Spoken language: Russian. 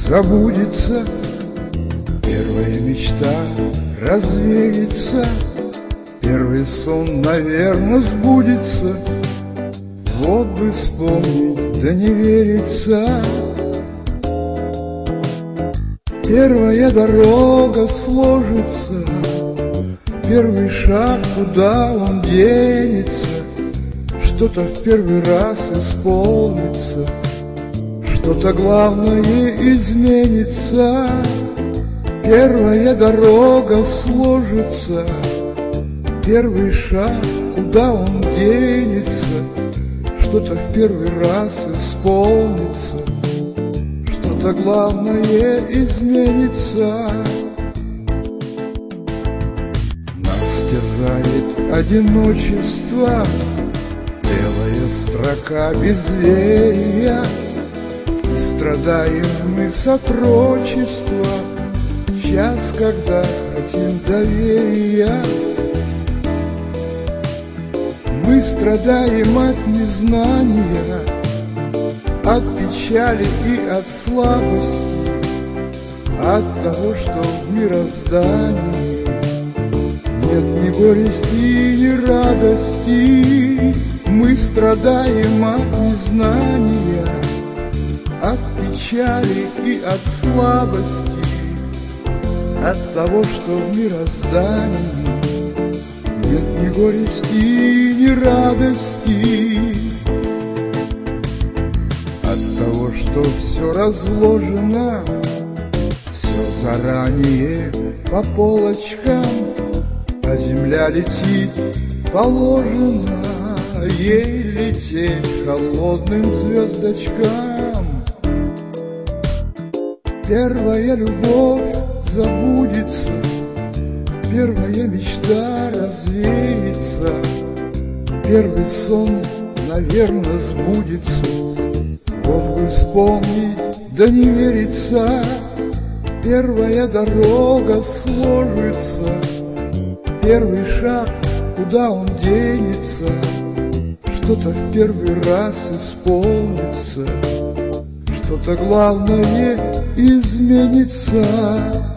забудется, первая мечта развеется, первый сон, наверно, сбудется. Вот бы вспомнить, да не верится. Первая дорога сложится, первый шаг, куда он денется. Что-то в первый раз исполнится, что-то главное изменится. Первая дорога сложится, первый шаг, куда он денется. Что-то в первый раз исполнится, что-то главное изменится. Нас терзает одиночество, белая строка безверия, и страдаем мы сотрудничества, час, когда хотим доверия. Мы страдаем от незнания, от печали и от слабости, от того, что в мироздании нет ни горести, ни радости. Мы страдаем от незнания, от печали и от слабости, от того, что в мироздании нет ни горести, ни радости, от того, что все разложено, все заранее по полочкам, а земля летит положено, ей лететь холодным звездочкам. Первая любовь забудется, первая мечта развеется, первый сон, наверно, сбудется. Вот бы вспомнить, да не верится. Первая дорога сложится, первый шаг, куда он денется. Что-то в первый раз исполнится, что-то главное изменится.